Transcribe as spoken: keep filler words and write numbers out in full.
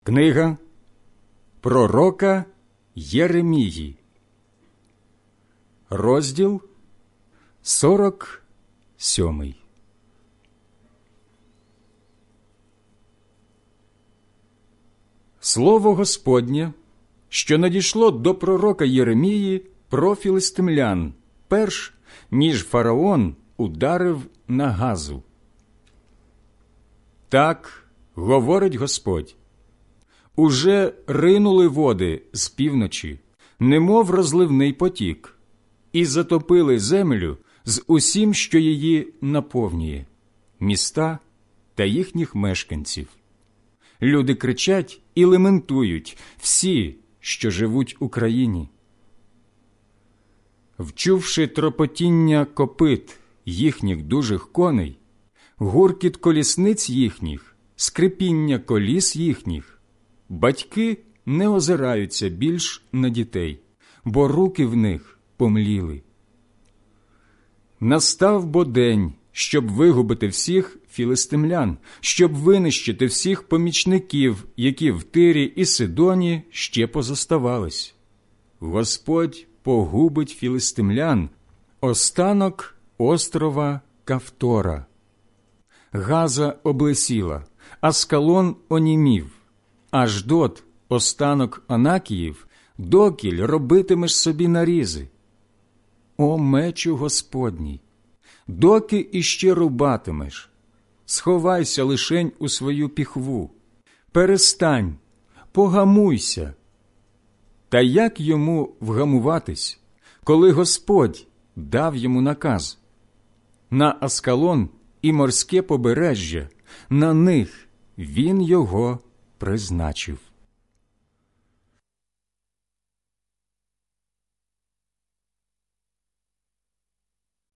Книга пророка Єремії, розділ сорок сьомий. Слово Господнє, що надійшло до пророка Єремії про філистимлян, перш ніж фараон ударив на Газу. Так говорить Господь: уже ринули води з півночі, немов розливний потік, і затопили землю з усім, що її наповнює, міста та їхніх мешканців. Люди кричать і лементують, всі, що живуть у країні. Вчувши тропотіння копит їхніх дужих коней, гуркіт колісниць їхніх, скрипіння коліс їхніх, батьки не озираються більш на дітей, бо руки в них помліли. Настав бо день, щоб вигубити всіх філистимлян, щоб винищити всіх помічників, які в Тирі і Сидоні ще позоставались. Господь погубить філистимлян, останок острова Кавтора. Газа облесіла, Аскалон онімів, Аждот, останок Анакіїв, докіль робитимеш собі нарізи. О мечу Господній, доки іще рубатимеш? Сховайся лишень у свою піхву, перестань, погамуйся. Та як йому вгамуватись, коли Господь дав йому наказ? На Аскалон і морське побережжя, на них він його призначив.